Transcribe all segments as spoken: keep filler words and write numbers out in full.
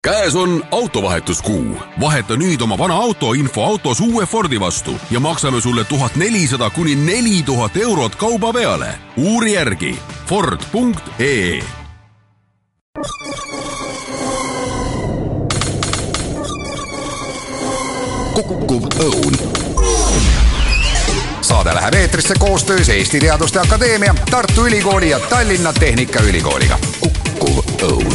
Käes on autovahetuskuu. Vaheta nüüd oma vana auto info autos uue Fordi vastu ja maksame sulle tuhat nelisada kuni neli tuhat eurot kauba peale. Uuri järgi Ford punkt ee. Kukkuv õun. Saade läheb eetrisse koostöös Eesti Teaduste Akadeemia, Tartu Ülikooli ja Tallinna Tehnikaülikooliga. Kukkuv õun.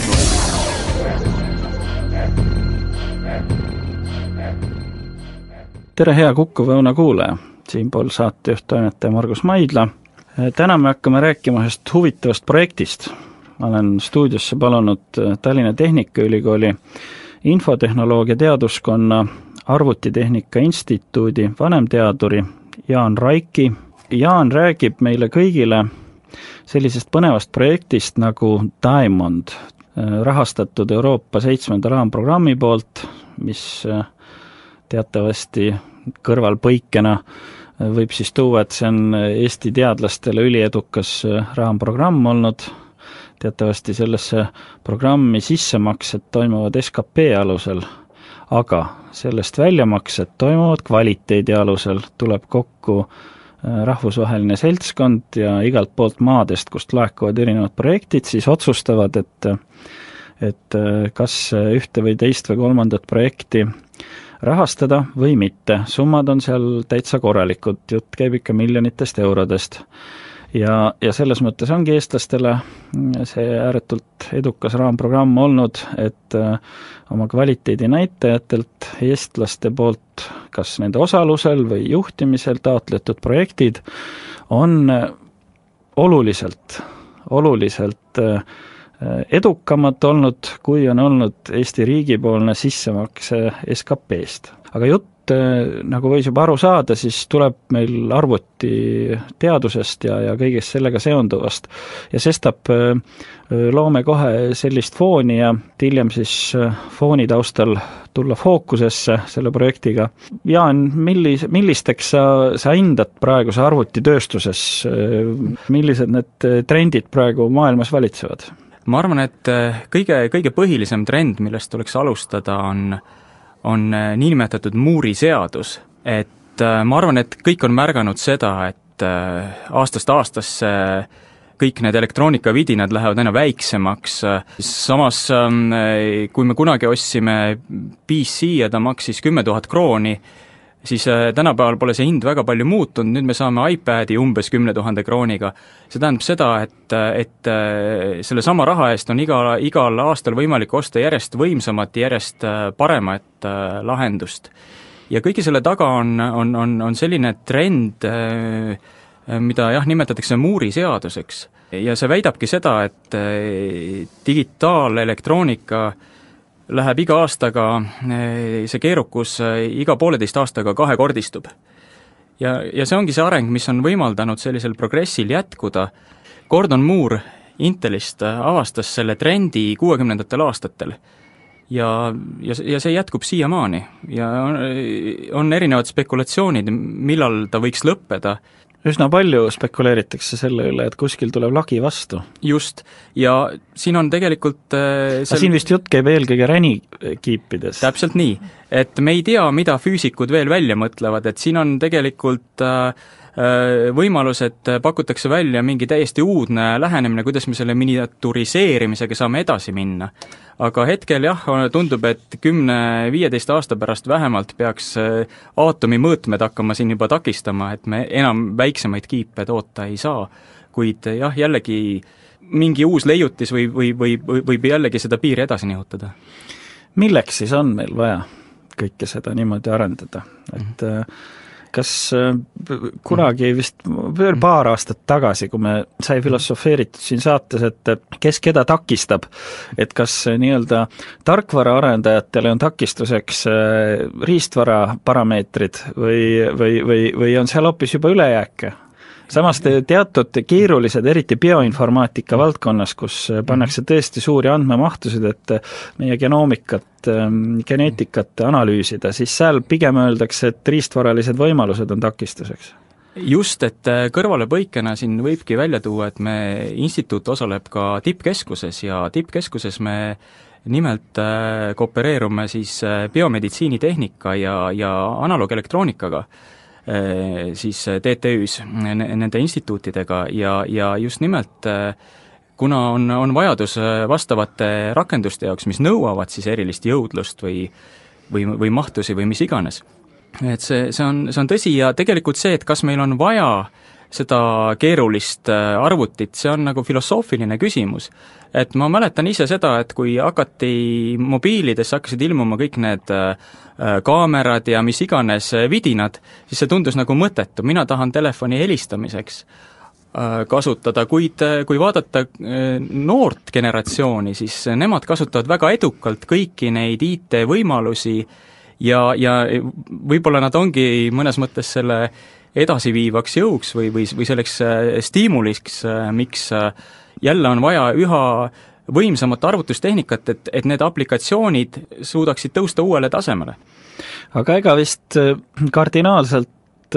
Tere hea Kukkuv õuna kuulaja, siinpool saatejuht toimetaja Margus Maidla. Täna me hakkame rääkima ühest huvitavast projektist. Ma olen stuudiosse palunud Tallinna Tehnikaülikooli infotehnoloogia teaduskonna Arvutitehnika instituudi vanemteaduri Jaan Raiki. Jaan räägib meile kõigile sellisest põnevast projektist nagu Diamond, rahastatud Euroopa seitsmenda raamprogrammi poolt, mis teatavasti kõrvalpõikena võib siis tuua, et see on Eesti teadlastele üliedukas raamprogramm olnud. Teatavasti sellesse programmi sissemaksed toimuvad S K P alusel, aga sellest väljamaksed toimuvad kvaliteedi alusel. Tuleb kokku rahvusvaheline seltskond ja igalt poolt maadest, kust laekuvad erinevad projektid, siis otsustavad, et, et kas ühte või teist või kolmandat projekti rahastada või mitte. Summad on seal täitsa korralikud, jutt käib ikka miljonitest eurodest. Ja, ja selles mõttes ongi eestlastele see ääretult edukas raamprogramm olnud, et oma kvaliteedi näitajatelt eestlaste poolt, kas nende osalusel või juhtimisel taotletud projektid on oluliselt, oluliselt edukamad olnud, kui on olnud Eesti riigipoolne sissemakse S K P-st. Aga jutt, nagu võis juba aru saada, siis tuleb meil arvuti teadusest ja, ja kõigest sellega seonduvast. Ja sestap loome kohe sellist fooni ja hiljem siis fooni taustal tulla fookusesse selle projektiga. Jaan, millis, millisteks sa, sa hindad praeguse arvutitööstuses? Millised need trendid praegu maailmas valitsevad? Ma arvan, et kõige, kõige põhilisem trend, millest tuleks alustada, on, on niinimetatud Moore'i seadus. Et ma arvan, et kõik on märganud seda, et aastast aastasse kõik need elektroonikavidinad lähevad aina väiksemaks. Samas, kui me kunagi ostsime P C ja ta maksis kümme tuhat krooni, siis tänapäeval pole see hind väga palju muutunud, nüüd me saame iPadi umbes kümne tuhande krooniga. See tähendab seda, et, et selle sama raha eest on iga, igal aastal võimalik osta järjest võimsamat, järjest paremat lahendust. Ja kõige selle taga on, on, on, on selline trend, mida jah, nimetatakse Moore'i seaduseks. Ja see väidabki seda, et digitaalelektroonika läheb iga aastaga, see keerukus iga pooleteist aastaga kahekordistub. Ja, ja see ongi see areng, mis on võimaldanud sellisel progressil jätkuda. Gordon Moore Intelist avastas selle trendi kuuekümnendatel aastatel. Ja, ja, ja see jätkub siiamaani. Ja on, on erinevad spekulatsioonid, millal ta võiks lõppeda. Üsna palju spekuleeritakse selle üle, et kuskil tuleb lagi vastu. Just, ja siin on tegelikult äh, sel... siin vist jutt käib eelkõige ränikiipides. Täpselt nii, et me ei tea, mida füüsikud veel välja mõtlevad, et siin on tegelikult äh, võimalus, et pakutakse välja mingi täiesti uudne lähenemine, kuidas me selle miniaturiseerimisega saame edasi minna. Aga hetkel jah, tundub, et kümne viieteist aasta pärast vähemalt peaks aatomi mõõtmed hakkama siin juba takistama, et me enam väiksemaid kiipe toota ei saa. Kuid jah, jällegi mingi uus leiutis või, või, või, või, võib jällegi seda piiri edasi nihutada. Milleks siis on meil vaja kõike seda niimoodi arendada? Et mm-hmm. kas kunagi vist paar aastat tagasi, kui me sai filosofeeritud siin saates, et kes keda takistab, et kas nii-öelda tarkvara arendajatele on takistuseks riistvara parameetrid või, või, või, või on seal hoopis juba ülejääke? Samas teatud keerulised, eriti bioinformaatika valdkonnas, kus pannakse tõesti suuri andmemahtusid, et meie genoomikat, geneetikat analüüsida, siis seal pigem öeldakse, et riistvaralised võimalused on takistuseks. Just, et kõrvalepõikena siin võibki välja tuua, et me instituut osaleb ka tippkeskuses ja tippkeskuses me nimelt äh, koopereerume siis äh, biomeditsiinitehnika ja, ja analoogelektroonikaga äh, siis T T Ü-s, nende instituutidega ja, ja just nimelt äh, kuna on, on vajadus vastavate rakenduste jaoks, mis nõuavad siis erilist jõudlust või, või, või mahtusi või mis iganes. Et see, see on, see on tõsi ja tegelikult see, et kas meil on vaja seda keerulist arvutit, see on nagu filosoofiline küsimus. Et ma mäletan ise seda, et kui hakati mobiilidesse, hakkasid ilmuma kõik need kaamerad ja mis iganes vidinad, siis see tundus nagu mõttetu, mina tahan telefoni helistamiseks kasutada, kuid kui vaadata noort generatsiooni, siis nemad kasutavad väga edukalt kõiki neid I T-võimalusi ja, ja võib-olla nad ongi mõnes mõttes selle edasiviivaks jõuks või, või, või selleks stiimuliks, miks jälle on vaja üha võimsamat arvutustehnikat, et, et need aplikatsioonid suudaksid tõusta uuele tasemele. Aga ega vist kardinaalselt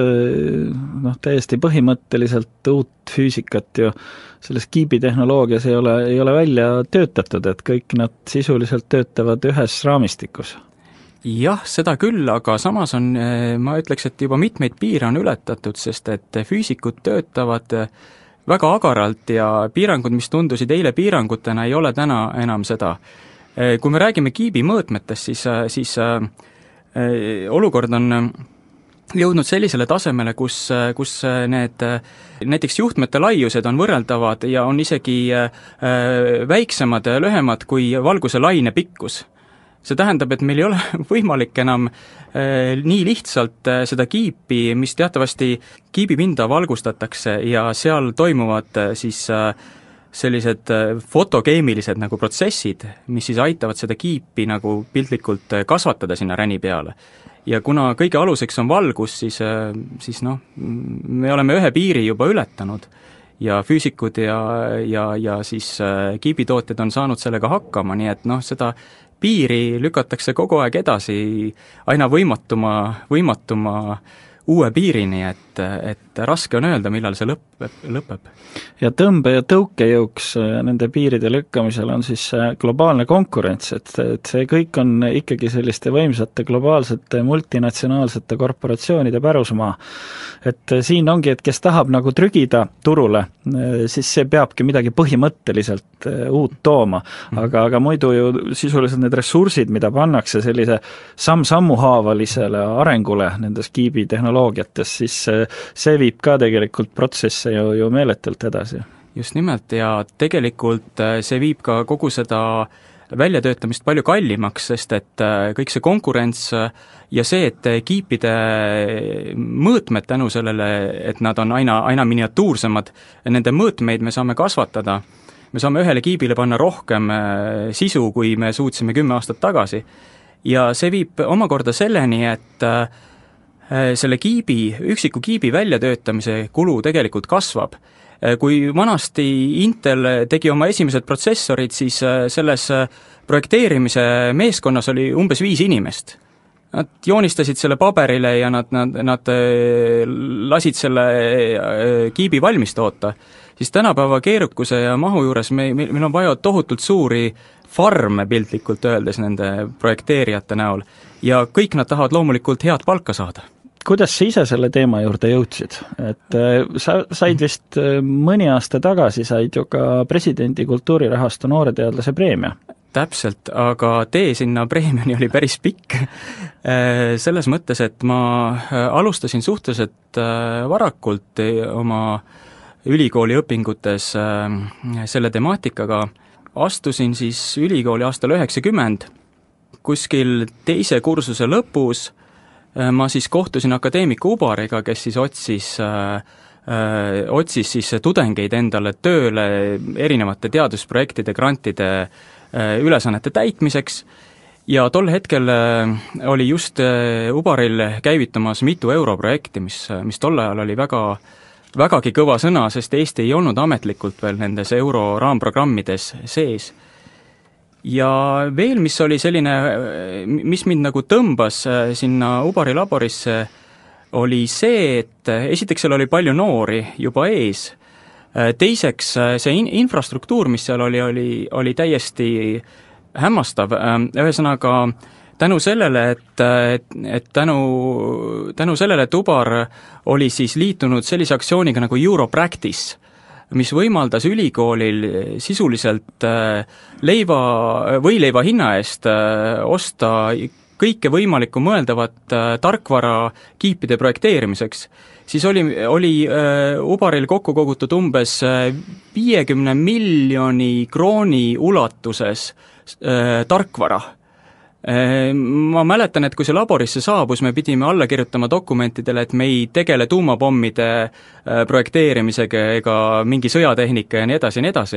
noh, täiesti põhimõtteliselt uut füüsikat ju selles kiibitehnoloogias ei ole, ei ole välja töötatud, et kõik nad sisuliselt töötavad ühes raamistikus. Jah, seda küll, aga samas on, ma ütleks, et juba mitmeid piire on ületatud, sest et füüsikud töötavad väga agaralt ja piirangud, mis tundusid eile piirangutena, ei ole täna enam seda. Kui me räägime kiibi mõõtmetest, siis, siis äh, olukord on jõudnud sellisele tasemele, kus, kus need näiteks juhtmete laiused on võrreldavad ja on isegi väiksemad ja lühemad kui valguse laine pikkus. See tähendab, et meil ei ole võimalik enam nii lihtsalt seda kiipi, mis teatavasti kiibipinda valgustatakse ja seal toimuvad siis sellised fotokeemilised nagu protsessid, mis siis aitavad seda kiipi nagu piltlikult kasvatada sinna räni peale. Ja kuna kõige aluseks on valgus, siis, siis noh, me oleme ühe piiri juba ületanud ja füüsikud ja, ja, ja siis kiibitootjad on saanud sellega hakkama, nii et noh, seda piiri lükatakse kogu aeg edasi aina võimatuma, võimatuma uue piirini, et, et raske on öelda, millal see lõpeb, lõpeb. Ja tõmbe- ja tõukejõuks nende piiride lükkamisel on siis globaalne konkurents, et, et see kõik on ikkagi selliste võimsate globaalsete multinatsionaalsete korporatsioonide pärusmaa. Et siin ongi, et kes tahab nagu trügida turule, siis see peabki midagi põhimõtteliselt uut tooma, aga, aga muidu ju sisuliselt need ressursid, mida pannakse sellise samm-sammu haavalisele arengule nendes kiibitehnoloogiates, siis see viib ka tegelikult protsesse ju, ju meeletult edasi. Just nimelt ja tegelikult see viib ka kogu seda väljatöötamist palju kallimaks, sest et kõik see konkurents ja see, et kiipide mõõtmed tänu sellele, et nad on aina, aina miniatuursemad, nende mõõtmeid me saame kasvatada, me saame ühele kiibile panna rohkem sisu, kui me suutsime kümme aastat tagasi. Ja see viib omakorda selleni, et selle kiibi, üksiku kiibi väljatöötamise kulu tegelikult kasvab. Kui vanasti Intel tegi oma esimesed protsessorid, siis selles projekteerimise meeskonnas oli umbes viis inimest. Nad joonistasid selle paberile ja nad, nad, nad lasid selle kiibi valmis toota. Siis tänapäeva keerukuse ja mahu juures me, meil on vaja tohutult suuri farme piltlikult öeldes nende projekteerijate näol ja kõik nad tahavad loomulikult head palka saada. Kuidas sa ise selle teema juurde jõudsid? Et sa said vist mõni aasta tagasi, said ju ka presidendi kultuurirahastu nooreteadlase preemia. Täpselt, aga tee sinna preemiani oli päris pikk. Selles mõttes, et ma alustasin suhteliselt varakult oma ülikooli õpingutes selle temaatikaga. Astusin siis ülikooli aastal üheksakümmend, kuskil teise kursuse lõpus ma siis kohtusin akadeemik Ubariga, kes siis otsis, öö, otsis siis tudengeid endale tööle erinevate teadusprojektide, grantide öö, ülesannete täitmiseks ja tol hetkel öö, oli just öö, Ubaril käivitumas mitu europrojekti, mis, mis tol ajal oli väga, vägagi kõva sõna, sest Eesti ei olnud ametlikult veel nendes euro raamprogrammides sees. Ja veel, mis oli selline, mis mind nagu tõmbas sinna Ubari laborisse, oli see, et esiteks seal oli palju noori juba ees, teiseks see in- infrastruktuur, mis seal oli, oli, oli täiesti hämmastav, ühesõnaga tänu sellele, et, et, et tänu, tänu sellele, et Ubar oli siis liitunud sellise aktsiooniga nagu Europractice, mis võimaldas ülikoolil sisuliselt leiva, võileiva hinna eest osta kõike võimalikku mõeldavat tarkvara kiipide projekteerimiseks, siis oli, oli Ubaril kokku kogutud umbes viiekümne miljoni krooni ulatuses tarkvara. Ma mäletan, et kui see laborisse saabus, me pidime alla kirjutama dokumentidele, et me ei tegele tuumapommide projekteerimisega ega mingi sõjatehnika ja nii edasi ja nii edasi.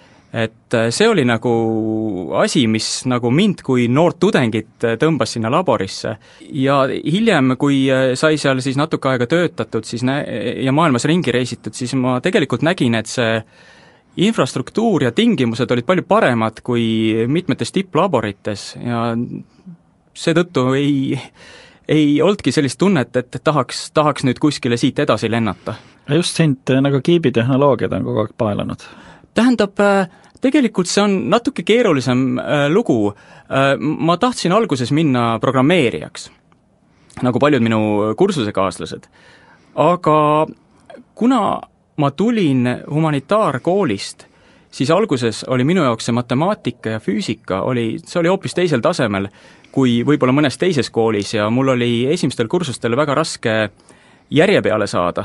Et see oli nagu asi, mis nagu mind kui noort tudengit tõmbas sinna laborisse. Ja hiljem, kui sai seal siis natuke aega töötatud siis nä- ja maailmas ringi reisitud, siis ma tegelikult nägin, et see infrastruktuur ja tingimused olid palju paremad kui mitmetes tipplaborites ja seetõttu ei, ei olnudki sellist tunnet, et tahaks, tahaks nüüd kuskile siit edasi lennata. Just sind nagu kiibitehnoloogiad on kogu aeg paelanud. Tähendab, tegelikult see on natuke keerulisem lugu. Ma tahtsin alguses minna programmeerijaks, nagu paljud minu kursusekaaslased. Aga kuna ma tulin humanitaarkoolist, siis alguses oli minu jaoks see matemaatika ja füüsika, oli, see oli hoopis teisel tasemel kui võib-olla mõnes teises koolis ja mul oli esimestel kursustel väga raske järje peale saada.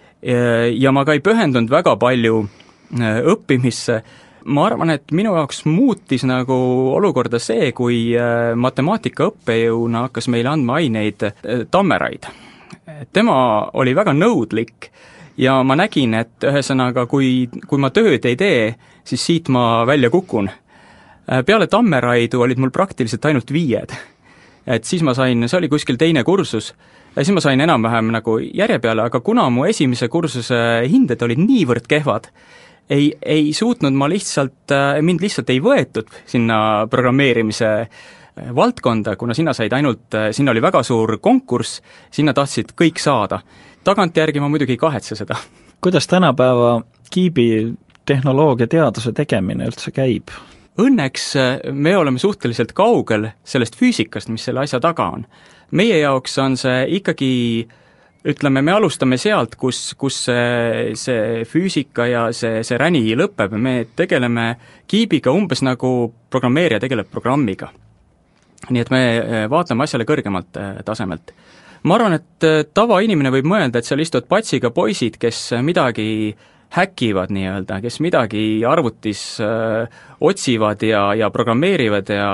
Ja ma ka ei pühendunud väga palju õppimisse. Ma arvan, et minu jaoks muutis nagu olukorda see, kui matemaatika õppejõuna hakkas meile andma aineid Tammeraid. Tema oli väga nõudlik ja ma nägin, et ühesõnaga, kui, kui ma tööd ei tee, siis siit ma välja kukun. Peale Tammeraidu olid mul praktiliselt ainult viied. Et siis ma sain, see oli kuskil teine kursus, ja siis ma sain enam-vähem nagu järje peale, aga kuna mu esimese kursuse hinded olid niivõrd kehvad, ei, ei suutnud ma lihtsalt, mind lihtsalt ei võetud sinna programmeerimise valdkonda, kuna sinna said ainult, sinna oli väga suur konkurss, sinna tahtsid kõik saada. Tagantjärgi ma muidugi ei kahetse seda. Kuidas tänapäeva kiibi tehnoloogia teaduse tegemine üldse käib? Õnneks me oleme suhteliselt kaugel sellest füüsikast, mis selle asja taga on. Meie jaoks on see ikkagi, ütleme, me alustame sealt, kus, kus see, see füüsika ja see, see räni lõpeb. Me tegeleme kiibiga umbes nagu programmeerija tegeleb programmiga. Nii et me vaatame asjale kõrgemalt tasemelt. Ma arvan, et tavainimene võib mõelda, et seal istuvad patsiga poisid, kes midagi häkivad nii-öelda, kes midagi arvutis öö, otsivad ja, ja programmeerivad ja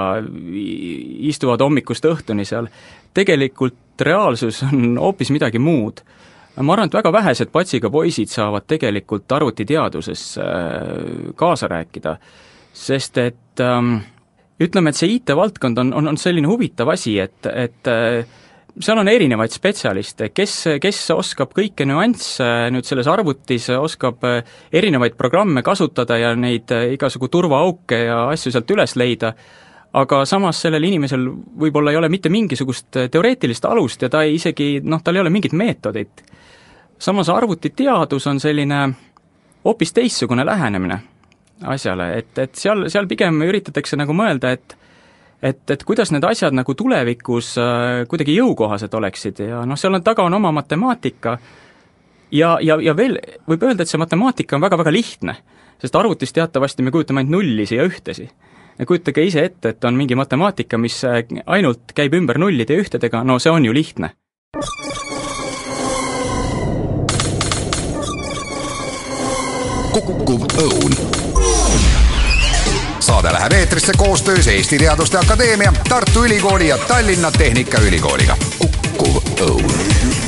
istuvad hommikust õhtuni seal. Tegelikult reaalsus on hoopis midagi muud. Ma arvan, et väga vähesed patsiga poisid saavad tegelikult arvutiteaduses öö, kaasa rääkida, sest et öö, ütleme, et see I T-valdkond on, on, on selline huvitav asi, et, et seal on erinevaid spetsialiste, kes, kes oskab kõike nüansse nüüd selles arvutis, oskab erinevaid programme kasutada ja neid igasugu turvaauke ja asju sealt üles leida, aga samas sellel inimesel võib-olla ei ole mitte mingisugust teoreetilist alust ja ta ei isegi, noh, tal ei ole mingit meetodit. Samas arvutiteadus on selline hoopis teistsugune lähenemine asjale, et, et seal, seal pigem üritatakse nagu mõelda, et et, et kuidas need asjad nagu tulevikus äh, kuidagi jõukohased oleksid ja noh, seal on taga on oma matemaatika ja, ja, ja veel võib öelda, et see matemaatika on väga-väga lihtne, sest arvutis teatavasti me kujutame ainult nullisi ja ühtesi. Ja kujutage ise ette, et on mingi matemaatika, mis ainult käib ümber nullide ja ühtedega, no see on ju lihtne. Kukkuv õun. Saade läheb eetrisse koostöös Eesti Teaduste Akadeemia, Tartu Ülikooli ja Tallinna Tehnikaülikooliga. Kukkuv õun.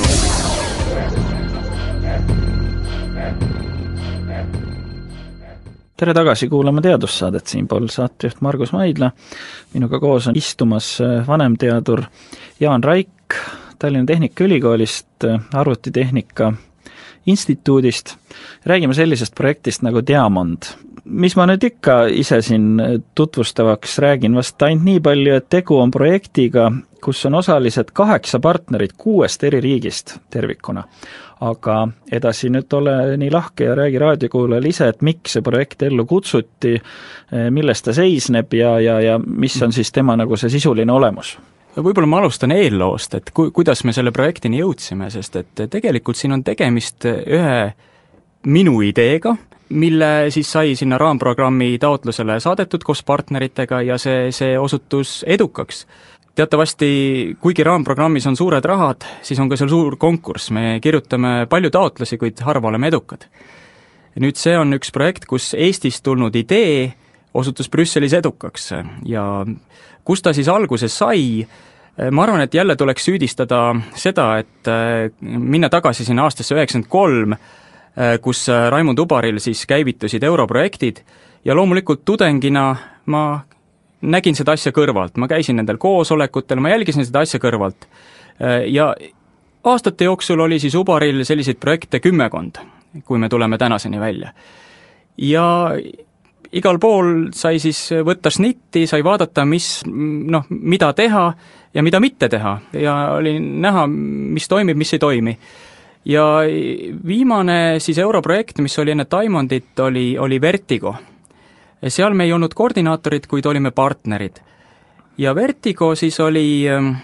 Tere tagasi kuulama teadussaadet, siinpool saatejuht Margus Maidla. Minuga koos on istumas vanemteadur Jaan Raik Tallinna Tehnikaülikoolist, arvutitehnika instituudist. Räägime sellisest projektist nagu Diamond. Mis ma nüüd ikka ise siin tutvustavaks räägin, vast ainult nii palju, et tegu on projektiga, kus on osalised kaheksa partnerit kuuest eri riigist tervikuna. Aga edasi nüüd ole nii lahke ja räägi raadiokuulajale ise, et miks see projekt ellu kutsuti, milles ta seisneb ja, ja, ja mis on siis tema nagu see sisuline olemus? Võib-olla ma alustan eelloost, et ku, kuidas me selle projektini jõudsime, sest et tegelikult siin on tegemist ühe minu ideega, mille siis sai sinna raamprogrammi taotlusele saadetud koos partneritega ja see, see osutus edukaks. Teatavasti, kuigi raamprogrammis on suured rahad, siis on ka seal suur konkurss, me kirjutame palju taotlusi, kuid harva oleme edukad. Nüüd see on üks projekt, kus Eestist tulnud idee osutus Brüsselis edukaks ja kus ta siis alguses sai, ma arvan, et jälle tuleks süüdistada seda, et minna tagasi sinna aastasse üheksakümmend kolm, kus Raimond Ubaril siis käivitusid europrojektid ja loomulikult tudengina ma nägin seda asja kõrvalt, ma käisin nendel koosolekutel, ma jälgisin seda asja kõrvalt ja aastate jooksul oli siis Ubaril selliseid projekte kümmekond, kui me tuleme tänaseni välja. Ja igal pool sai siis võtta šnitti, sai vaadata, mis, noh, mida teha ja mida mitte teha ja oli näha, mis toimib, mis ei toimi. Ja viimane siis europrojekt, mis oli enne Diamondit, oli, oli Vertigo. Seal me ei olnud koordinaatorid, kuid olime partnerid. Ja Vertigo siis oli,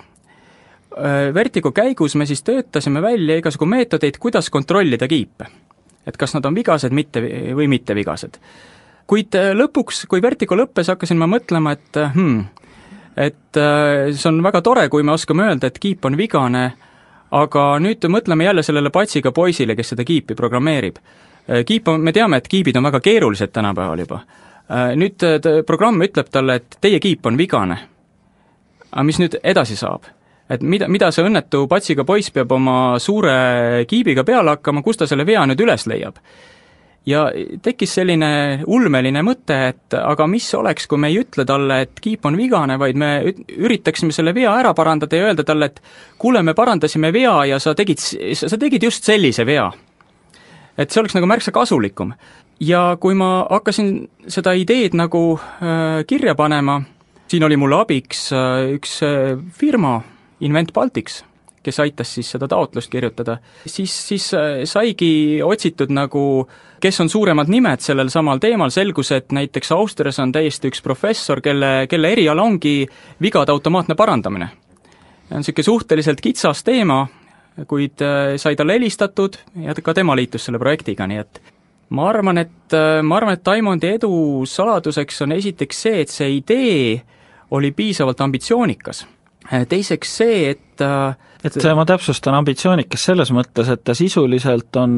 Vertigo käigus me siis töötasime välja igasugu meetodeid, kuidas kontrollida kiipe. Et kas nad on vigased mitte, või mitte vigased. Kuid lõpuks, kui Vertigo lõppes, hakkasin ma mõtlema, et, hmm, et see on väga tore, kui me oskame öelda, et kiip on vigane, aga nüüd mõtleme jälle sellele patsiga poisile, kes seda kiipi programmeerib. Kiip on, me teame, et kiibid on väga keerulised tänapäeval juba. Nüüd programm ütleb talle, et teie kiip on vigane. Aga mis nüüd edasi saab? Et mida, mida see õnnetu patsiga poiss peab oma suure kiibiga peale hakkama, kus ta selle vea nüüd üles leiab? Ja tekkis selline ulmeline mõte, et aga mis oleks, kui me ei ütle talle, et kiip on vigane, vaid me üritaksime selle vea ära parandada ja öelda talle, et kuule, me parandasime vea ja sa tegid, sa tegid just sellise vea. Et see oleks nagu märksa kasulikum. Ja kui ma hakkasin seda ideed nagu äh, kirja panema, siin oli mulle abiks äh, üks äh, firma, Invent Baltics, kes aitas siis seda taotlust kirjutada, siis, siis äh, saigi otsitud nagu, kes on suuremad nimed sellel samal teemal, selgus, et näiteks Austrias on täiesti üks professor, kelle, kelle eriala ongi vigade automaatne parandamine. Ja on selline suhteliselt kitsas teema, kuid äh, sai talle helistatud ja ka tema liitus selle projektiga, nii et ma arvan, et, ma arvan, et Diamondi edu saladuseks on esiteks see, et see idee oli piisavalt ambitsioonikas. Teiseks see, et et ma täpsustan ambitsioonikas selles mõttes, et ta sisuliselt on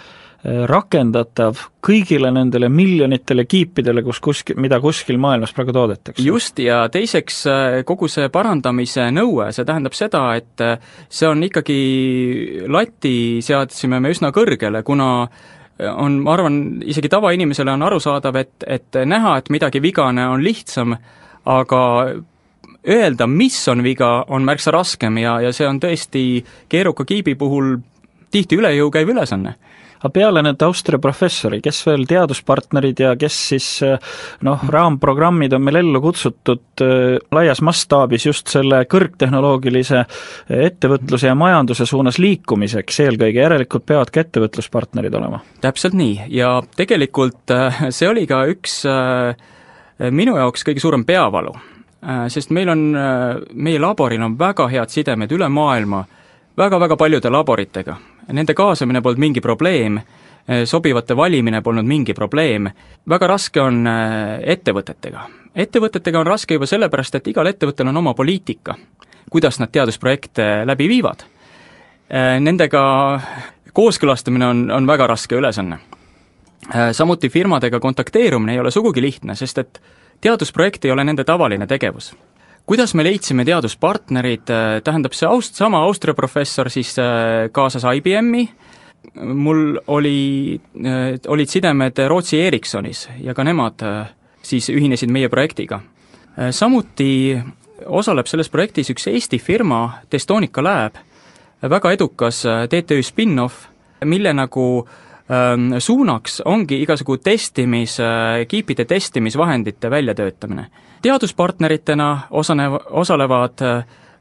rakendatav kõigile nendele miljonitele kiipidele, kus kuskil, mida kuskil maailmas praegu toodetakse. Just, ja teiseks kogu see parandamise nõue, see tähendab seda, et see on ikkagi lati seadsime me üsna kõrgele, kuna on, ma arvan, isegi tavainimesele on arusaadav, et, et näha, et midagi vigane on lihtsam, aga öelda, mis on viga, on märksa raskem ja, ja see on tõesti keeruka kiibi puhul tihti üle jõu käiv ülesanne. Aga peale need Austria professori, kes veel teaduspartnerid ja kes siis noh, raamprogrammid on meil ellu kutsutud laias mastaabis just selle kõrgtehnoloogilise ettevõtluse ja majanduse suunas liikumiseks, eelkõige järelikult peavad ka ettevõtluspartnerid olema? Täpselt nii, ja tegelikult see oli ka üks minu jaoks kõige suurem peavalu, sest meil on, meie laboril on väga head sidemed üle maailma, väga-väga paljude laboritega. Nende kaasamine polnud mingi probleem, sobivate valimine polnud mingi probleem. Väga raske on ettevõtetega. Ettevõtetega on raske juba sellepärast, et igal ettevõttel on oma poliitika, kuidas nad teadusprojekte läbi viivad. Nendega kooskõlastamine on, on väga raske ülesanne. Samuti firmadega kontakteerumine ei ole sugugi lihtne, sest et teadusprojekt ei ole nende tavaline tegevus. Kuidas me leidsime teaduspartnerid, tähendab see aust, sama Austria professor siis kaasas I B M-i, mul oli, olid sidemed Rootsi Ericssonis ja ka nemad siis ühinesid meie projektiga. Samuti osaleb selles projektis üks Eesti firma, Testonica Lab, väga edukas T T Ü spin-off, mille nagu suunaks ongi igasugu testimis, kiipide testimisvahendite väljatöötamine. Teaduspartneritena osanev, osalevad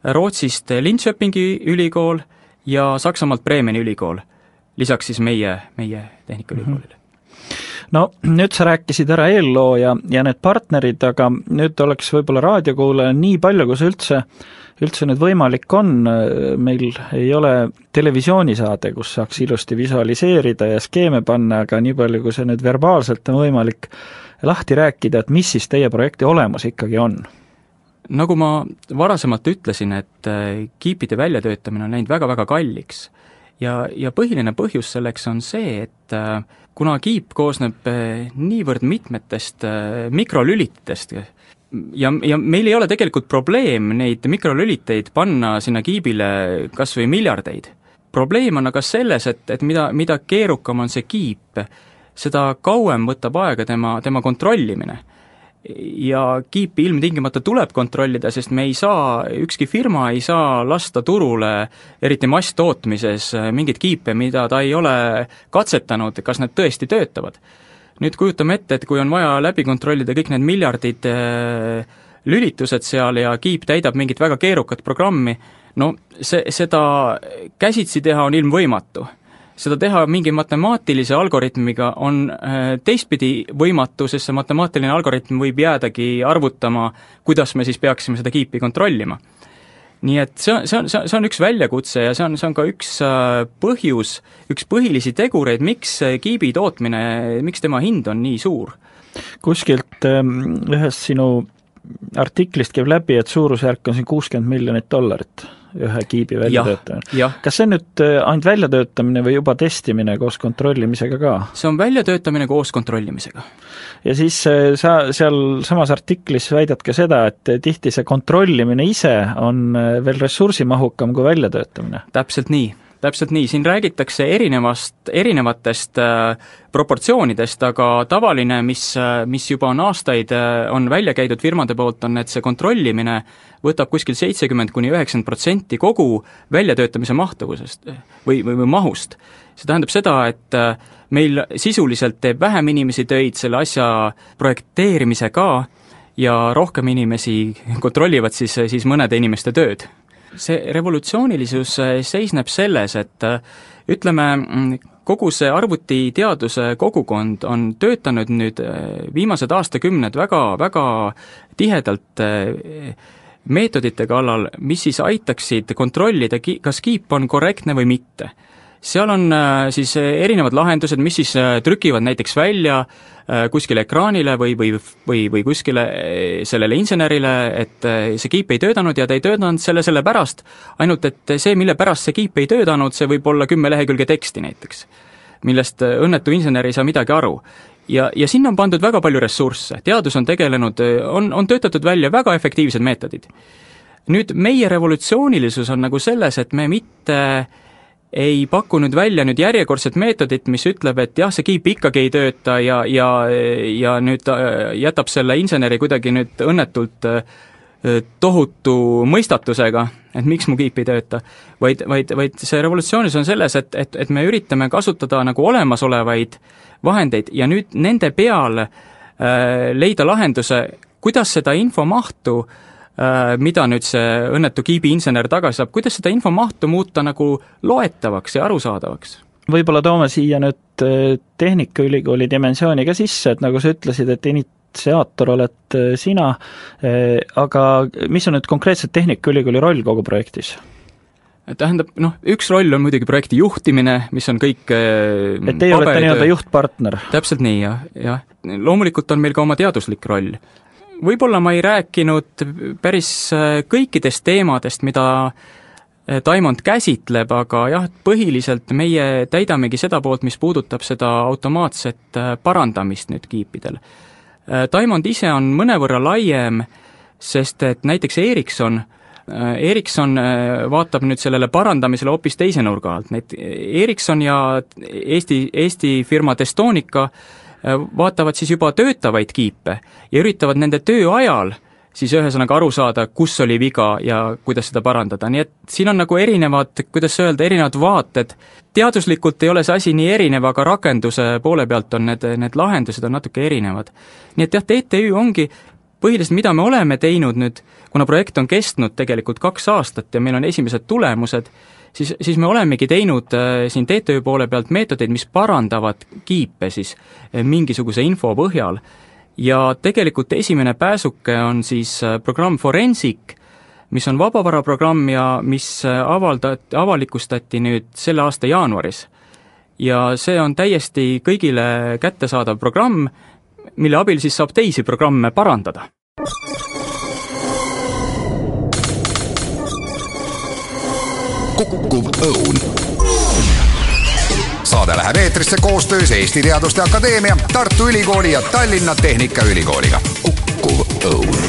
Rootsist Linköpingi ülikool ja Saksamaalt Bremeni ülikool, lisaks siis meie, meie Tehnikaülikoolile. No nüüd sa rääkisid ära eelloo ja, ja need partnerid, aga nüüd oleks võib-olla raadiokuulaja nii palju, kui see üldse, üldse nüüd võimalik on, meil ei ole televisioonisaade, kus saaks ilusti visualiseerida ja skeeme panna, aga nii palju, kui see nüüd verbaalselt on võimalik lahti rääkida, et mis siis teie projekti olemus ikkagi on? Nagu ma varasemalt ütlesin, et kiipide väljatöötamine on läinud väga-väga kalliks ja, ja põhiline põhjus selleks on see, et kuna kiip koosneb niivõrd mitmetest mikrolülitidest ja, ja meil ei ole tegelikult probleem neid mikrolüliteid panna sinna kiibile kas või miljardeid. Probleem on aga selles, et, et mida, mida keerukam on see kiip, seda kauem võtab aega tema, tema kontrollimine. Ja kiipi ilmtingimata tuleb kontrollida, sest me ei saa, ükski firma ei saa lasta turule, eriti masstootmises, mingid kiipe, mida ta ei ole katsetanud, kas need tõesti töötavad. Nüüd kujutame ette, et kui on vaja läbi kontrollida kõik need miljardid lülitused seal ja kiip täidab mingit väga keerukat programmi, no see, seda käsitsi teha on ilmvõimatu. Seda teha mingi matemaatilise algoritmiga on teistpidi võimatu, sest see matemaatiline algoritm võib jäädagi arvutama, kuidas me siis peaksime seda kiipi kontrollima. Nii et see on, see on, see on üks väljakutse ja see on, see on ka üks põhjus, üks põhilisi tegureid, miks kiibi tootmine, miks tema hind on nii suur. Kuskilt ühest sinu artiklist käib läbi, et suurusjärk on siin kuuskümmend miljonit dollarit ühe kiibi väljatöötamine. Kas see on nüüd ainult väljatöötamine või juba testimine koos kontrollimisega ka? See on väljatöötamine koos kontrollimisega. Ja siis sa seal samas artiklis väidad ka seda, et tihti see kontrollimine ise on veel ressursimahukam kui väljatöötamine. Täpselt nii. Täpselt nii, siin räägitakse erinevast, erinevatest äh, proportsioonidest, aga tavaline, mis, mis juba on aastaid äh, on välja käidud firmade poolt, on, et see kontrollimine võtab kuskil seitsekümmend kuni üheksakümmend protsenti kogu väljatöötamise mahtuvusest või, või, või mahust. See tähendab seda, et äh, meil sisuliselt teeb vähem inimesi töid selle asja projekteerimise ka ja rohkem inimesi kontrollivad siis, siis mõnede inimeste tööd. See revolutsioonilisus seisneb selles, et ütleme, kogu see arvutiteaduse kogukond on töötanud nüüd viimased aastakümned väga, väga tihedalt meetodite kallal, mis siis aitaksid kontrollida, kas kiip on korrektne või mitte. Seal on siis erinevad lahendused, mis siis trükivad näiteks välja kuskile ekraanile või, või, või, või kuskile sellele insenerile, et see kiip ei töötanud ja ta ei töötanud selle selle pärast, ainult et see, mille pärast see kiip ei töötanud, see võib olla kümme lehekülge teksti näiteks, millest õnnetu insener ei saa midagi aru. Ja, ja sinna on pandud väga palju ressursse, teadus on tegelenud, on, on töötatud välja väga efektiivsed meetodid. Nüüd meie revolutsioonilisus on nagu selles, et me mitte ei paku nüüd välja nüüd järjekordset meetodit, mis ütleb, et jah, see kiip ikkagi ei tööta ja, ja, ja nüüd jätab selle inseneri kuidagi nüüd õnnetult tohutu mõistatusega, et miks mu kiip ei tööta, vaid, vaid, vaid see revolutsioonis on selles, et, et, et me üritame kasutada nagu olemasolevaid vahendeid ja nüüd nende peal äh, leida lahenduse, kuidas seda infomahtu mida nüüd see õnnetu kiibi insener tagasi saab, kuidas seda infomahtu muuta nagu loetavaks ja arusaadavaks? Võib-olla toome siia nüüd Tehnikaülikooli dimensiooni ka sisse, et nagu sa ütlesid, et initsiaator oled sina, aga mis on nüüd konkreetselt Tehnikaülikooli roll kogu projektis? Tähendab, noh, üks roll on muidugi projekti juhtimine, mis on kõik et teie olete nii-öelda juhtpartner? Täpselt nii, jah, jah. Loomulikult on meil ka oma teaduslik roll. Võib-olla ma ei rääkinud päris kõikidest teemadest, mida Taimond käsitleb, aga jah, põhiliselt meie täidamegi seda poolt, mis puudutab seda automaatset parandamist nüüd kiipidel. Taimond ise on mõnevõrra laiem, sest et näiteks Ericsson, Ericsson vaatab nüüd sellele parandamisele hoopis teise nurga alt. Need Ericsson ja Eesti, Eesti firma Testonica vaatavad siis juba töötavaid kiipe ja üritavad nende töö ajal siis ühesõnaga aru saada, kus oli viga ja kuidas seda parandada. Nii et siin on nagu erinevad, kuidas öelda, erinevad vaated. Teaduslikult ei ole see asi nii erinev, aga rakenduse poole pealt on need, need lahendused on natuke erinevad. Nii et jah, T T Ü ongi põhiliselt, mida me oleme teinud nüüd, kuna projekt on kestnud tegelikult kaks aastat ja meil on esimesed tulemused, siis, siis me olemegi teinud äh, siin T T Ö poole pealt meetodeid, mis parandavad kiipe siis äh, mingisuguse info põhjal. Ja tegelikult esimene pääsuke on siis äh, programm Forensic, mis on vabavaraprogramm ja mis äh, avaldati, avalikustati nüüd selle aasta jaanuaris. Ja see on täiesti kõigile kättesaadav programm, mille abil siis saab teisi programme parandada. Kukkuv õun. Saade läheb eetrisse koostöös Eesti Teaduste Akadeemia, Tartu Ülikooli ja Tallinna Tehnikaülikooliga. Kukkuv õun.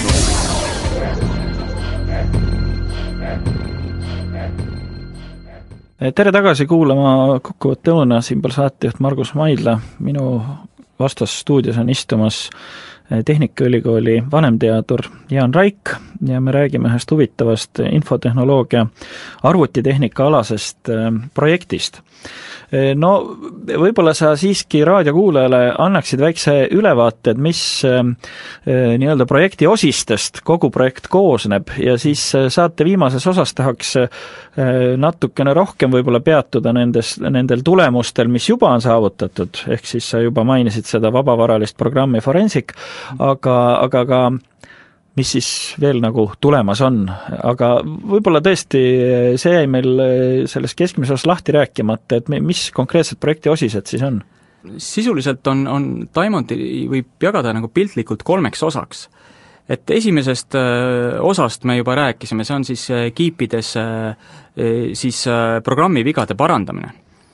Tere tagasi kuulama Kukkuvat õuna, siinpool saatejuht Margus Maidla. Minu vastas stuudios on istumas Tehnikaülikooli vanemteadur Jaan Raik ja me räägime ühest huvitavast infotehnoloogia arvutitehnika alasest projektist. No võib-olla sa siiski raadiokuulajale annaksid väikse ülevaate, et mis nii-öelda projekti osistest kogu projekt koosneb ja siis saate viimases osas tahaks natukene rohkem võib-olla peatuda nendes, nendel tulemustel, mis juba on saavutatud, ehk siis sa juba mainisid seda vabavaralist programmi Forensic, aga, aga ka mis siis veel nagu tulemas on, aga võib-olla tõesti see jäi meil selles keskmises osas lahti rääkimata, et mis konkreetsed projekti osised siis on? Sisuliselt on, on Diamondi võib jagada nagu piltlikult kolmeks osaks. Et esimesest öö, osast me juba rääkisime, see on siis kiipides öö, siis öö, programmi vigade parandamine.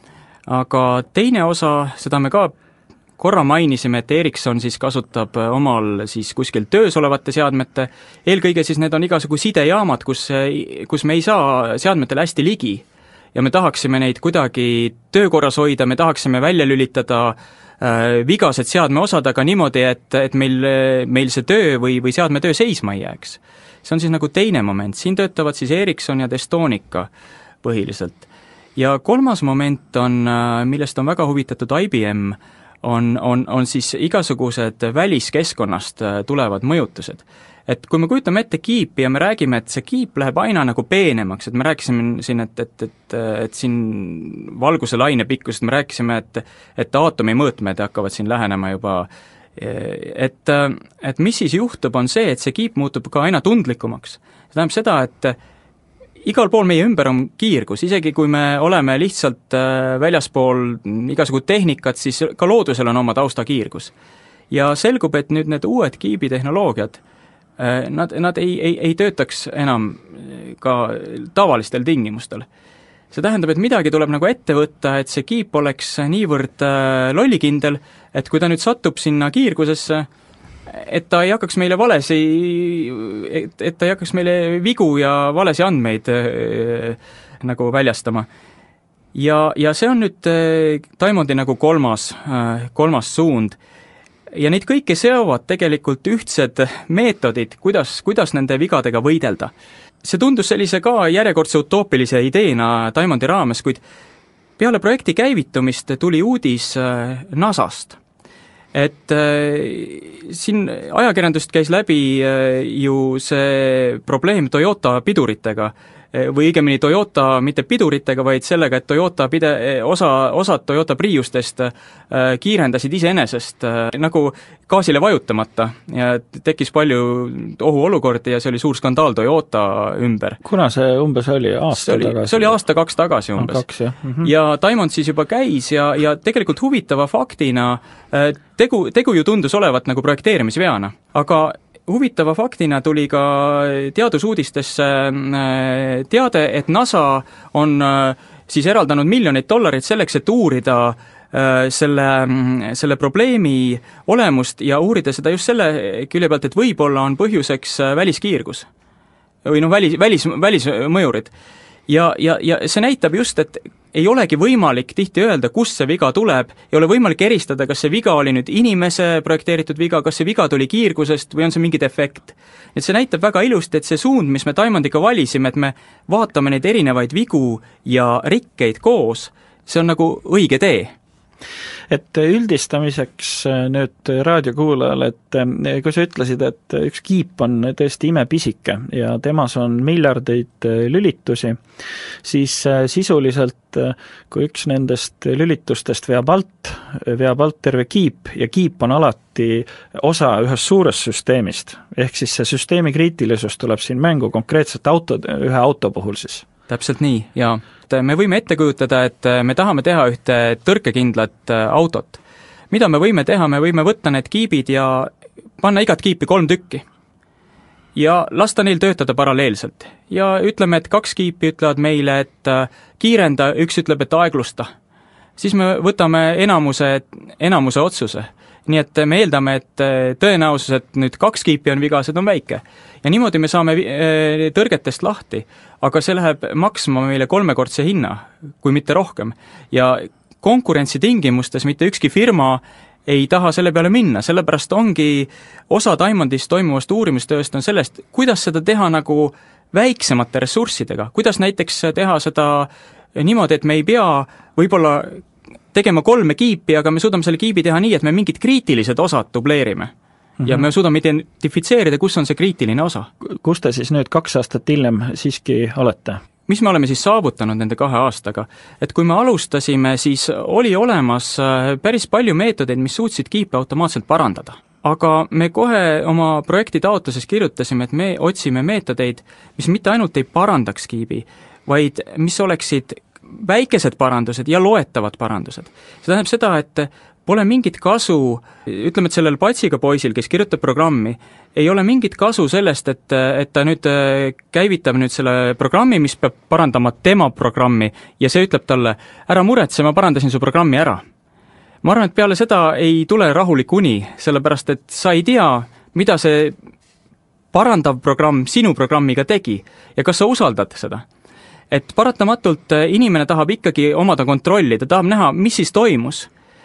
Aga teine osa, seda me ka korra mainisime, et Ericsson siis kasutab omal siis kuskil töös olevate seadmete, eelkõige siis need on igasugu sidejaamad, kus, kus me ei saa seadmetele hästi ligi ja me tahaksime neid kuidagi töökorras hoida, me tahaksime välja lülitada äh, vigased seadmeosad, aga niimoodi, et, et meil, meil see töö või, või seadme töö seisma ei jääks. See on siis nagu teine moment, siin töötavad siis Ericsson ja Testonica põhiliselt. Ja kolmas moment on, millest on väga huvitatud I B M, on, on, on siis igasugused väliskeskkonnast tulevad mõjutused. Et kui me kujutame ette kiipi ja me räägime, et see kiip läheb aina nagu peenemaks, et me rääkisime siin, et, et, et, et siin valguse laine pikkusest, me rääkisime, et, et aatomi mõõtmed hakkavad siin lähenema juba, et, et mis siis juhtub, on see, et see kiip muutub ka aina tundlikumaks. See tähendab seda, et igal pool meie ümber on kiirgus, isegi kui me oleme lihtsalt väljaspool igasugu tehnikat, siis ka loodusel on oma taustakiirgus. Ja selgub, et nüüd need uued kiibitehnoloogiad, nad, nad ei, ei, ei töötaks enam ka tavalistel tingimustel. See tähendab, et midagi tuleb nagu ette võtta, et see kiip oleks niivõrd lollikindel, et kui ta nüüd satub sinna kiirgusesse, et ta ei hakkaks meile valesi, et, et ta ei hakkaks meile vigu ja valesi andmeid äh, nagu väljastama. Ja, ja see on nüüd äh, Diamondi nagu kolmas, äh, kolmas suund. Ja neid kõike seovad tegelikult ühtsed meetodid, kuidas, kuidas nende vigadega võidelda. See tundus sellise ka järjekordse utoopilise ideena Diamondi raames, kuid peale projekti käivitumist tuli uudis äh, NASAst. Et äh, siin ajakirjandust käis läbi äh, ju see probleem Toyota piduritega äh, või õigemini Toyota mitte piduritega, vaid sellega, et Toyota pide, osa, osad Toyota Priustest äh, kiirendasid iseenesest äh, nagu gaasile vajutamata ja tekkis palju ohuolukordi ja see oli suur skandaal Toyota ümber. Kuna see umbes oli aasta see oli, tagasi? See oli aasta kaks tagasi umbes. Kaks, jah. Mm-hmm. Ja Diamond siis juba käis ja, ja tegelikult huvitava faktina äh, tegu, tegu ju tundus olevat nagu projekteerimisveana, aga huvitava faktina tuli ka teadusuudistesse teade, et NASA on siis eraldanud miljoneid dollareid selleks, et uurida selle, selle probleemi olemust ja uurida seda just selle külje pealt, et võib-olla on põhjuseks väliskiirgus või noh, välis, välis, välismõjurid. Ja, ja, ja see näitab just, et ei olegi võimalik tihti öelda, kust see viga tuleb, ei ole võimalik eristada, kas see viga oli nüüd inimese projekteeritud viga, kas see viga tuli kiirgusest või on see mingi defekt. Et see näitab väga ilusti, et see suund, mis me Diamondiga valisime, et me vaatame neid erinevaid vigu ja rikkeid koos, see on nagu õige tee. Et üldistamiseks nüüd raadiokuulajale, et kui sa ütlesid, et üks kiip on tõesti imepisike ja temas on miljardeid lülitusi, siis sisuliselt, kui üks nendest lülitustest veab alt, veab alt terve kiip ja kiip on alati osa ühest suurest süsteemist, ehk siis see süsteemi kriitilisus tuleb siin mängu konkreetselt auto, ühe auto puhul siis. Täpselt nii, jaa. Me võime ette kujutada, et me tahame teha ühte tõrkekindlat autot. Mida me võime teha? Me võime võtta need kiibid ja panna igat kiipi kolm tükki. Ja lasta neil töötada paralleelselt. Ja ütleme, et kaks kiipi ütlevad meile, et kiirenda, üks ütleb, et aeglusta. Siis me võtame enamuse, enamuse otsuse. Nii et me eeldame, et tõenäosus, et nüüd kaks kiipi on vigased, on väike. Ja niimoodi me saame tõrgetest lahti, aga see läheb maksma meile kolmekordse hinna, kui mitte rohkem. Ja konkurentsi tingimustes mitte ükski firma ei taha selle peale minna, sellepärast ongi osa Diamondis toimuvast uurimustööst on sellest, kuidas seda teha nagu väiksemate ressurssidega, kuidas näiteks teha seda niimoodi, et me ei pea võib-olla tegema kolme kiipi, aga me suudame selle kiibi teha nii, et me mingid kriitilised osad dubleerime. Mm-hmm. Ja me suudame identifitseerida, kus on see kriitiline osa. Kus te siis nüüd kaks aastat hiljem siiski olete? Mis me oleme siis saavutanud nende kahe aastaga? Et kui me alustasime, siis oli olemas päris palju meetodeid, mis suutsid kiipe automaatselt parandada. Aga me kohe oma projekti taotluses kirjutasime, et me otsime meetodeid, mis mitte ainult ei parandaks kiibi, vaid mis oleksid väikesed parandused ja loetavad parandused. See tähendab seda, et pole mingit kasu, ütleme, et sellel patsiga poisil, kes kirjutab programmi, ei ole mingit kasu sellest, et, et ta nüüd käivitab nüüd selle programmi, mis peab parandama tema programmi ja see ütleb talle, ära muretse, ma parandasin su programmi ära. Ma arvan, et peale seda ei tule rahulik uni, sellepärast et sa ei tea, mida see parandav programm sinu programmiga tegi ja kas sa usaldad seda. Et paratamatult inimene tahab ikkagi omada kontrolli, ta tahab näha, mis siis toimus.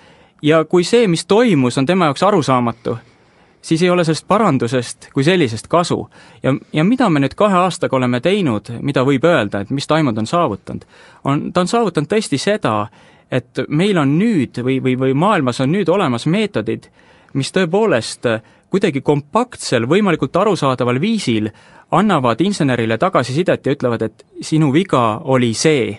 Ja kui see, mis toimus, on tema jaoks arusaamatu, siis ei ole sellest parandusest kui sellisest kasu. Ja, ja mida me nüüd kahe aastaga oleme teinud, mida võib öelda, et mis Diamond on saavutanud? On, ta on saavutanud tõesti seda, et meil on nüüd või, või, või maailmas on nüüd olemas meetodid, mis tõepoolest kuidagi kompaktsel, võimalikult arusaadaval viisil annavad insenerile tagasisidet ja ütlevad, et sinu viga oli see.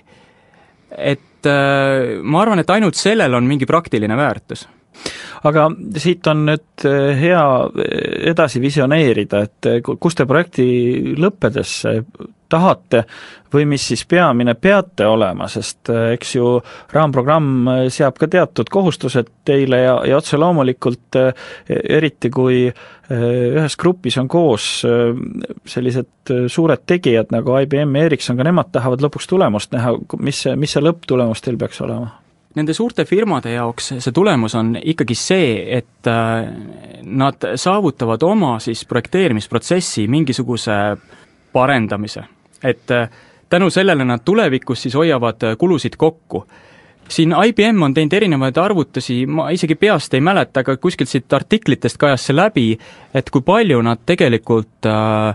Et äh, ma arvan, et ainult sellel on mingi praktiline väärtus. Aga siit on nüüd hea edasi visioneerida, et kus te projekti lõppedes tahate või mis siis peamine peate olema, sest eks ju raamprogramm seab ka teatud kohustused teile ja, ja otse loomulikult eriti kui ühes grupis on koos sellised suured tegijad nagu I B M ja Ericsson, ka nemad tahavad lõpuks tulemust näha, mis see, mis see lõpptulemus teil peaks olema? Nende suurte firmade jaoks see tulemus on ikkagi see, et nad saavutavad oma siis projekteerimisprotsessi mingisuguse parendamise. Et tänu sellele nad tulevikus siis hoiavad kulusid kokku. Siin I B M on teinud erinevaid arvutusi, ma isegi peast ei mäleta, aga kuskilt siit artiklitest kajas see läbi, et kui palju nad tegelikult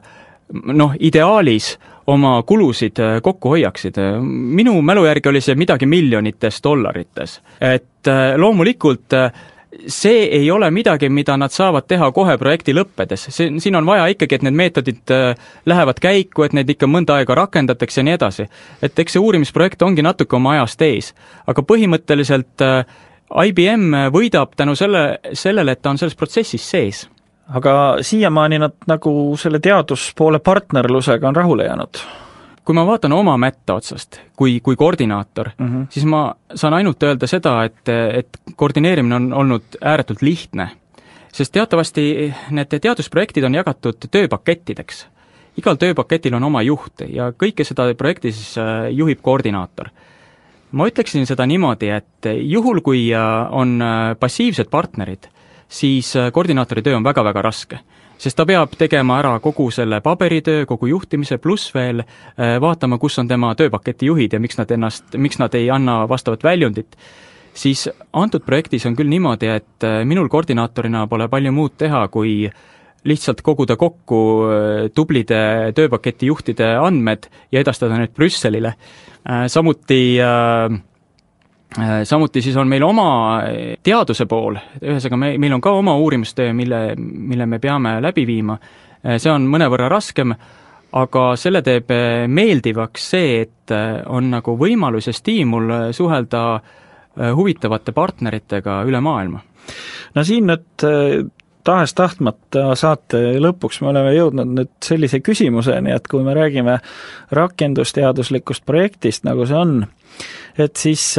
noh, ideaalis oma kulusid kokku hoiaksid. Minu mälu järgi oli see midagi miljonites dollarites. Et loomulikult see ei ole midagi, mida nad saavad teha kohe projekti lõppedes. See, siin on vaja ikkagi, et need meetodid lähevad käiku, et neid ikka mõnda aega rakendatakse ja nii edasi. Et eks see uurimisprojekt ongi natuke oma ajast ees. Aga põhimõtteliselt I B M võidab tänu selle, sellele, et ta on selles protsessis sees. Aga siiamaani nad nagu selle teaduspoole partnerlusega on rahule jäänud? Kui ma vaatan oma mätta otsast kui, kui koordinaator, mm -hmm. siis ma saan ainult öelda seda, et, et koordineerimine on olnud ääretult lihtne. Sest teatavasti need teadusprojektid on jagatud tööpakettideks. Igal tööpaketil on oma juht ja kõike seda projekti siis juhib koordinaator. Ma ütleksin seda niimoodi, et juhul kui on passiivsed partnerid, siis koordinaatori töö on väga-väga raske. Sest ta peab tegema ära kogu selle paberitöö, kogu juhtimise, pluss veel vaatama, kus on tema tööpaketi juhid ja miks nad, ennast, miks nad ei anna vastavat väljundit. Siis antud projektis on küll niimoodi, et minul koordinaatorina pole palju muud teha, kui lihtsalt koguda kokku tublide tööpaketi juhtide andmed ja edastada need Brüsselile. Samuti samuti siis on meil oma teaduse pool, ühesõnaga me, meil on ka oma uurimustöö, mille, mille me peame läbi viima. See on mõnevõrra raskem, aga selle teeb meeldivaks see, et on nagu võimalus ja stiimul suhelda huvitavate partneritega üle maailma. No siin nüüd tahes-tahtmata saate lõpuks me oleme jõudnud nüüd sellise küsimuseni, et kui me räägime rakendusteaduslikust projektist, nagu see on, et siis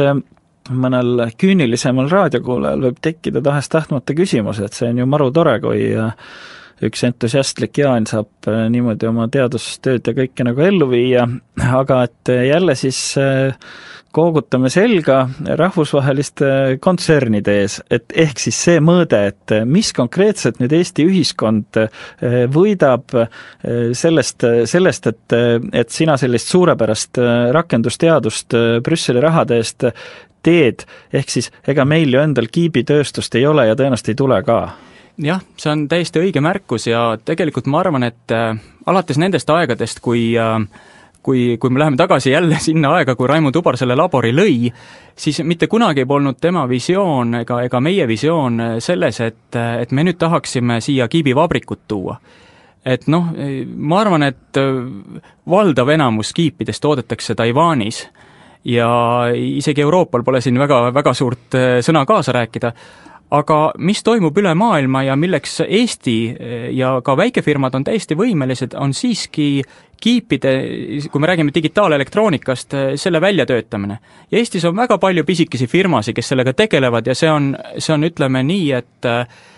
mõnel küünilisemal raadiokuulajal võib tekkida tahes-tahtmata küsimus, et see on ju maru tore, kui üks entusiastlik Jaan saab niimoodi oma teadustööd ja kõike nagu ellu viia, aga et jälle siis koogutame selga rahvusvaheliste kontsernide ees, et ehk siis see mõõde, et mis konkreetselt nüüd Eesti ühiskond võidab sellest, sellest et, et sina sellist suurepärast rakendusteadust Brüsseli rahade eest teed, ehk siis ega meil ju endal kiibitööstust ei ole ja tõenäoliselt ei tule ka. Jah, see on täiesti õige märkus ja tegelikult ma arvan, et äh, alates nendest aegadest, kui äh, kui, kui me läheme tagasi jälle sinna aega, kui Raimond Ubar selle labori lõi, siis mitte kunagi polnud tema visioon ega, ega meie visioon selles, et, et me nüüd tahaksime siia kiibivabrikut tuua. Et noh, ma arvan, et valdav enamus kiipidest toodetakse Taiwanis ja isegi Euroopal pole siin väga, väga suurt sõna kaasa rääkida, aga mis toimub üle maailma ja milleks Eesti ja ka väikefirmad on täiesti võimelised, on siiski kiipide, kui me räägime digitaalelektroonikast, selle väljatöötamine. Ja Eestis on väga palju pisikesi firmasi, kes sellega tegelevad ja see on, see on ütleme nii, et,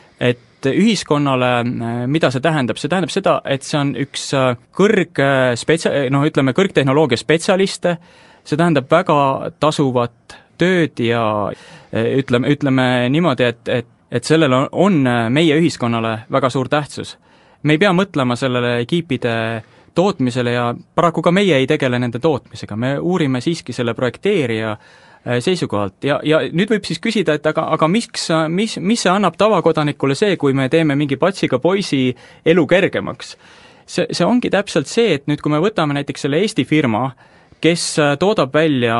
et ühiskonnale, mida see tähendab? See tähendab seda, et see on üks kõrg spetsia-, noh, ütleme kõrgtehnoloogia spetsialiste, see tähendab väga tasuvat tööd ja ütleme, ütleme niimoodi, et, et, et sellel on, on meie ühiskonnale väga suur tähtsus. Me ei pea mõtlema sellele kiipide tootmisele ja paraku ka meie ei tegele nende tootmisega, me uurime siiski selle projekteerija seisukohalt ja, ja nüüd võib siis küsida, et aga, aga miks, mis, mis see annab tavakodanikule see, kui me teeme mingi patsiga poisi elu kergemaks? See, see ongi täpselt see, et nüüd kui me võtame näiteks selle Eesti firma, kes toodab välja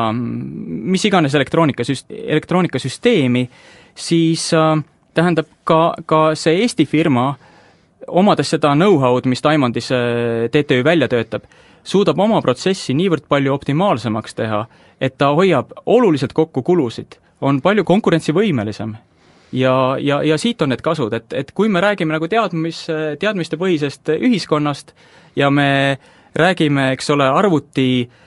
mis iganes elektroonikasüst-, elektroonikasüsteemi, siis äh, tähendab ka, ka see Eesti firma, omades seda know-how'd, mis Diamondis T T Ü välja töötab, suudab oma protsessi niivõrd palju optimaalsemaks teha, et ta hoiab oluliselt kokku kulusid, on palju konkurentsivõimelisem. Ja, ja, ja siit on need kasud, et, et kui me räägime nagu teadmis, teadmiste põhisest ühiskonnast ja me räägime, eks ole, arvuti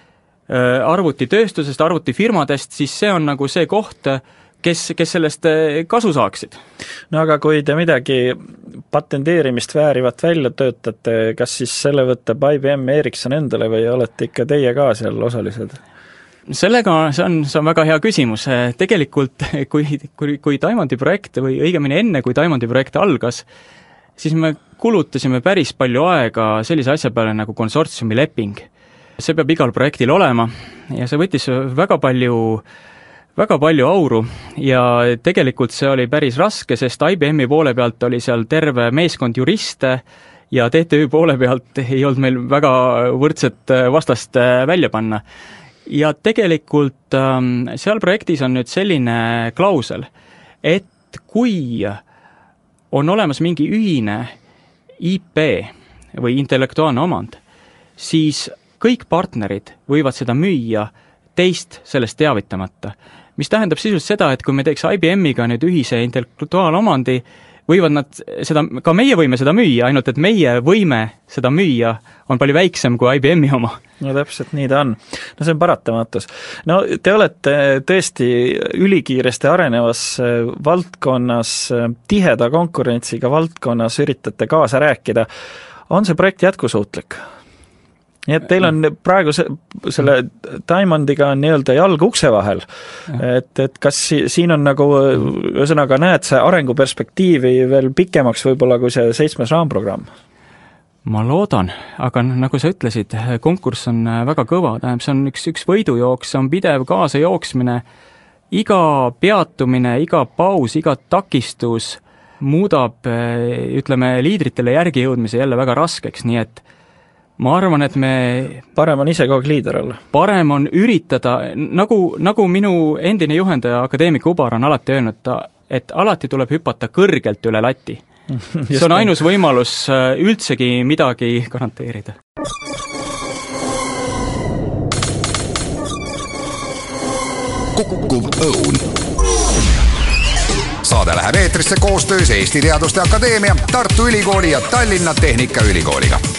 arvutitööstusest, arvutifirmadest, siis see on nagu see koht, kes, kes sellest kasu saaksid. No aga kui te midagi patenteerimist väärivat välja töötate, kas siis selle võtab I B M Ericsson endale või olete ikka teie ka seal osalised? Sellega see on, see on väga hea küsimus. Tegelikult, kui, kui, kui Diamondi projekt või õigemini enne, kui Diamondi projekt algas, siis me kulutasime päris palju aega sellise asja peale nagu konsortsiumi leping. See peab igal projektil olema ja see võttis väga palju, väga palju auru ja tegelikult see oli päris raske, sest I B M-i poole pealt oli seal terve meeskond juriste ja T T Ü poole pealt ei olnud meil väga võrdset vastast välja panna. Ja tegelikult ähm, seal projektis on nüüd selline klausel, et kui on olemas mingi ühine I P või intellektuaalne omand, siis kõik partnerid võivad seda müüa teist sellest teavitamata. Mis tähendab sisuliselt seda, et kui me teeks I B M-iga nüüd ühise intellektuaalomandi, võivad nad seda, ka meie võime seda müüa, ainult et meie võime seda müüa on palju väiksem kui I B M-i oma. No täpselt nii ta on. No see on paratamatus. No te olete tõesti ülikiiresti arenevas valdkonnas, tiheda konkurentsiga valdkonnas, üritate kaasa rääkida. On see projekt jätkusuutlik? Nii et teil on praegu se, selle Diamondiga on nii-öelda jalg ukse vahel, et, et kas si, siin on nagu, ühesõnaga näed see arenguperspektiivi veel pikemaks võib-olla kui see seitsmes raamprogramm? Ma loodan, aga nagu sa ütlesid, konkurss on väga kõva, tähendab, see on üks, üks võidujooks, see on pidev kaasa jooksmine, iga peatumine, iga paus, iga takistus muudab, ütleme, liidritele järgi jõudmise jälle väga raskeks, nii et ma arvan, et me parem on ise kogu aeg liider olla. Parem on üritada, nagu, nagu minu endine juhendaja akadeemik Ubar on alati öelnud, et alati tuleb hüpata kõrgelt üle lati. See on ainus võimalus üldsegi midagi garanteerida. Kukkuv õun. Saade läheb eetrisse koostöös Eesti Teaduste Akadeemia, Tartu Ülikooli ja Tallinna Tehnikaülikooliga.